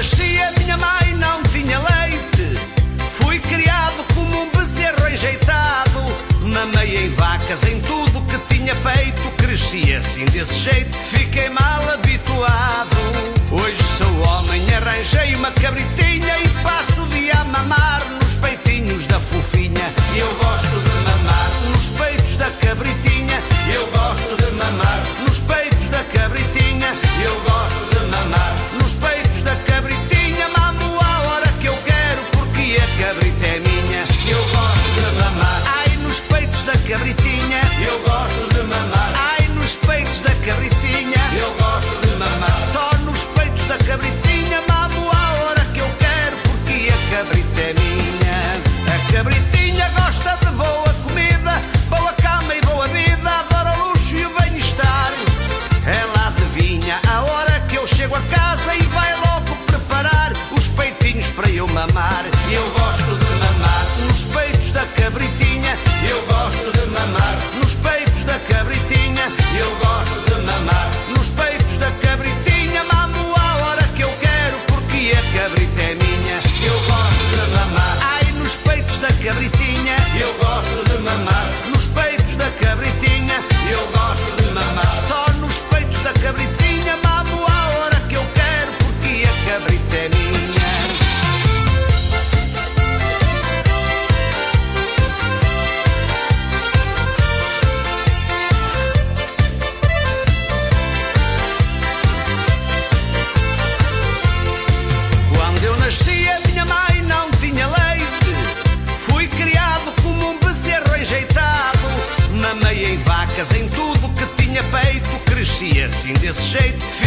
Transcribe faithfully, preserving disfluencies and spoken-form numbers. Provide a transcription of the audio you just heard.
nasci a minha mãe não tinha leite. Fui criado como um bezerro enjeitado. Mamei em vacas, em tudo que tinha peito. Cresci assim desse jeito, fiquei mal habituado. Hoje sou homem, arranjei uma cabritinha e passo o dia a mamar nos peitinhos da fofinha. Eu gosto de mamar nos peitos da cabritinha. Eu gosto de mamar nos peitos da cabritinha. Eu gosto de mamar nos peitos da cabritinha. Mamo a hora que eu quero porque a cabrita é minha. Eu gosto de mamar, ai, nos peitos da cabritinha. Eu gosto de mamar, ai, nos peitos da cabritinha. Eu gosto de mamar, só nos peitos da cabritinha. Mamo a hora que eu quero porque a cabrita é minha. A cabritinha gosta de boa comida, boa cama e boa vida. Adora o luxo e o bem-estar. Ela adivinha a hora que eu chego a casa e vai logo preparar os peitinhos para eu mamar. Eu gosto de mamar nos peitos da cabritinha. Eu gosto de mamar nos peitos da cabritinha. Eu gosto de mamar nos peitos da cabritinha. Mamo a hora que eu quero porque a cabrita é minha. Eu gosto de mamar, ai, nos peitos da cabritinha. Eu gosto de mamar nos peitos da cabritinha. Eu gosto de mamar só nos peitos da cabritinha. Mamo a hora que eu quero porque a cabrita é minha. Nasci a minha mãe não tinha leite. Fui criado como um bezerro enjeitado. Mamei em vacas, em tudo que tinha peito. Cresci assim desse jeito,